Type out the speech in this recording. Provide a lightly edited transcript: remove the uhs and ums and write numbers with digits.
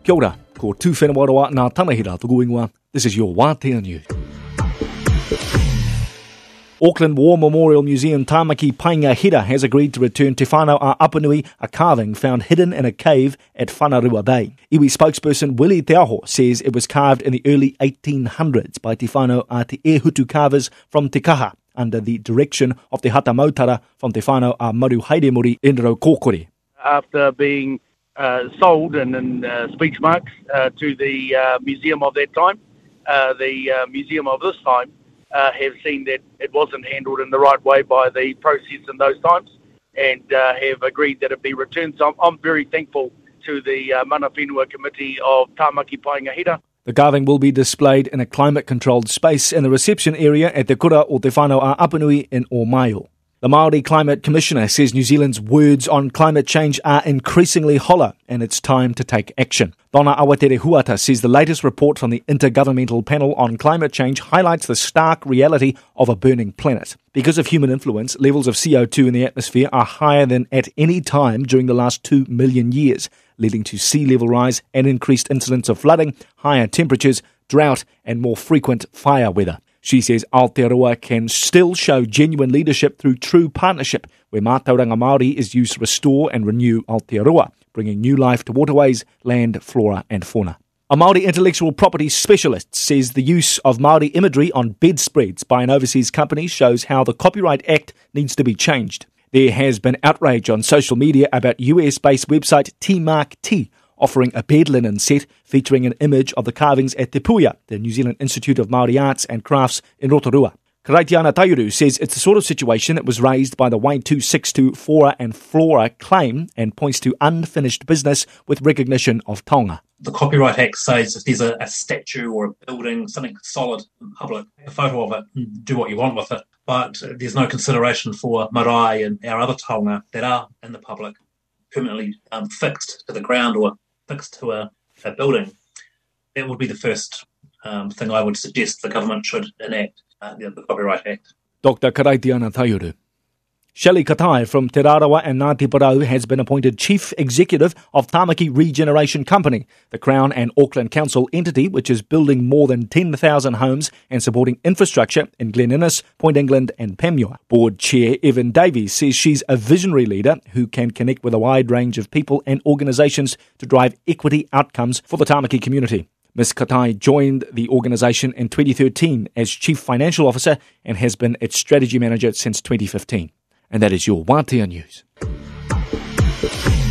Kia ora, ko tūwhenua ngā tanahira tuku ingoa. This is your Wātea News. Auckland War Memorial Museum Tāmaki Painga Hira has agreed to return Te Whānau a Apanui, a carving found hidden in a cave at Whanarua Bay. Iwi spokesperson Willie Te Aho says it was carved in the early 1800s by Te Whānau a Te Ehutu carvers from Te Kaha, under the direction of Te Hata Mautara from Te Whānau a Maru Haidemori Enro Kokore. After being sold and in speech marks to the museum of that time, the museum of this time have seen that it wasn't handled in the right way by the process in those times, and have agreed that it be returned. So I'm very thankful to the Mana Whenua Committee of Tāmaki Painga Hira. The carving will be displayed in a climate-controlled space in the reception area at Te Kura o Te Whānau a Apanui in Ōmaio. The Māori Climate Commissioner says New Zealand's words on climate change are increasingly hollow and it's time to take action. Donna Awatere Huata says the latest report from the Intergovernmental Panel on Climate Change highlights the stark reality of a burning planet. Because of human influence, levels of CO2 in the atmosphere are higher than at any time during the last 2 million years, leading to sea level rise and increased incidence of flooding, higher temperatures, drought and more frequent fire weather. She says Aotearoa can still show genuine leadership through true partnership, where Mātauranga Māori is used to restore and renew Aotearoa, bringing new life to waterways, land, flora and fauna. A Māori intellectual property specialist says the use of Māori imagery on bedspreads by an overseas company shows how the Copyright Act needs to be changed. There has been outrage on social media about US-based website T-Mark-T, offering a bed linen set featuring an image of the carvings at Te Puia, the New Zealand Institute of Māori Arts and Crafts in Rotorua. Karaitiana Taiuru says it's the sort of situation that was raised by the Y262 Fora and Flora claim and points to unfinished business with recognition of taonga. The Copyright Act says if there's a statue or a building, something solid in public, a photo of it, do what you want with it. But there's no consideration for marae and our other taonga that are in the public, permanently fixed to the ground or fixed to a building. That would be the first thing I would suggest the government should enact, the Copyright Act. Dr. Karaitiana Taiuru. Shelley Katai from Te Rarawa and Ngāti Porou has been appointed Chief Executive of Tāmaki Regeneration Company, the Crown and Auckland Council entity which is building more than 10,000 homes and supporting infrastructure in Glen Innes, Point England and Panmure. Board Chair Evan Davies says she's a visionary leader who can connect with a wide range of people and organisations to drive equity outcomes for the Tāmaki community. Ms Katai joined the organisation in 2013 as Chief Financial Officer and has been its Strategy Manager since 2015. And that is your Wātea News.